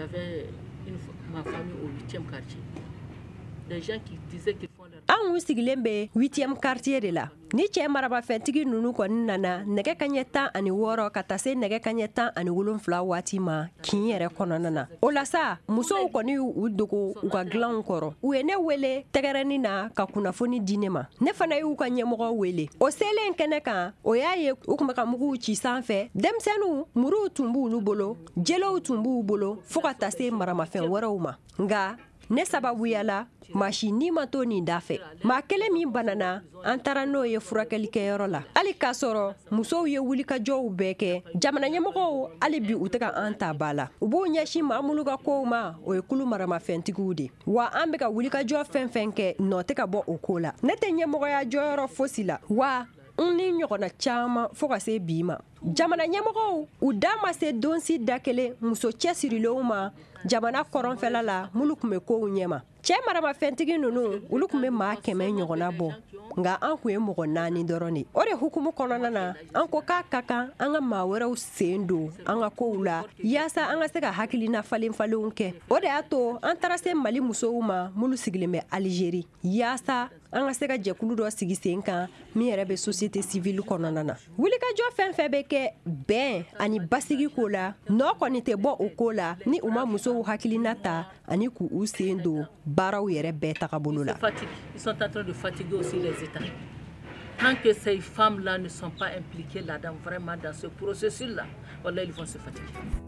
J'avais ma famille au 8e quartier. Des gens qui disaient qu'ils font leur... An sigilen bɛ 8e quartier de la. Ni cɛ marabafɛntigi nunu kɔni nana nɛgɛ kaɲɛ 16 ka taa se nɛgɛ kaɲɛ 17 waati ma kin yɛrɛ kɔnɔna na. O la sa musow kɔni u dogo u ka dilanw kɔrɔ. U ye ne wele tɛgɛrɛni na ka kunnafoni di ne ma. Ne fana y'u ka ɲɛmɔgɔ wele. O selen kɛnɛ kan o y'a ye u kun bɛ ka muguw ci sanfɛ. Denmisɛnninw muruw tun b'olu bolo, jelew tun b'u bolo fo ka taa se maramafɛn wɛrɛw ma. Nga ne sababuyala masi ni ma to nin da fɛ. Maa kelen min banana an taara n'o ye furakɛlikɛyɔrɔ la. Hali k'a sɔrɔ musow ye wulikajɔw bɛɛ kɛ, jamana ɲɛmɔgɔw hali bi u tɛ ka an ta ba la. U b'u ɲɛsin maa minnu ka kow ma o ye kulu maramafɛntigiw de. Wa an bɛ ka wulikajɔ fɛn fɛn kɛ nɔ tɛ ka bɔ o ko la. Ne tɛ ɲɛmɔgɔya jɔyɔrɔ fosi la wa n ni ɲɔgɔnna caman fo ka se bi ma. Jamana ɲɛmɔgɔw u da ma se donsi da kelen muso cɛsirilenw ma jamana kɔrɔnfɛla la minnu tun bɛ kow ɲɛma. Cɛ maramafɛntigi ninnu olu tun bɛ maa 100 ɲɔgɔnna bɔ nka an kun ye mɔgɔ 4 dɔrɔn de. O de hukumu kɔnɔna na an ko k'a ka kan an ka maa wɛrɛw sen don an ka kow la yaasa an ka se ka hakilina falen-falenw kɛ. O de y'a to an taara se Mali musow ma minnu sigilen bɛ Aligérie yaasa an ka se ka jɛkulu dɔ sigi sen kan min yɛrɛ bɛ société civile kɔnɔna na. Wulikajɔ fɛn fɛn bɛ kɛ bɛn ani basigi ko la nɔ kɔni tɛ bɔ o ko la ni u ma musow hakilina ta ani k'u sen don baaraw yɛrɛ bɛɛ tagabolo la. Ils sont en train de fatiguer aussi les États. Tant que ces femmes-là ne sont pas impliquées là-dedans, vraiment dans ce processus-là, ils vont se fatiguer.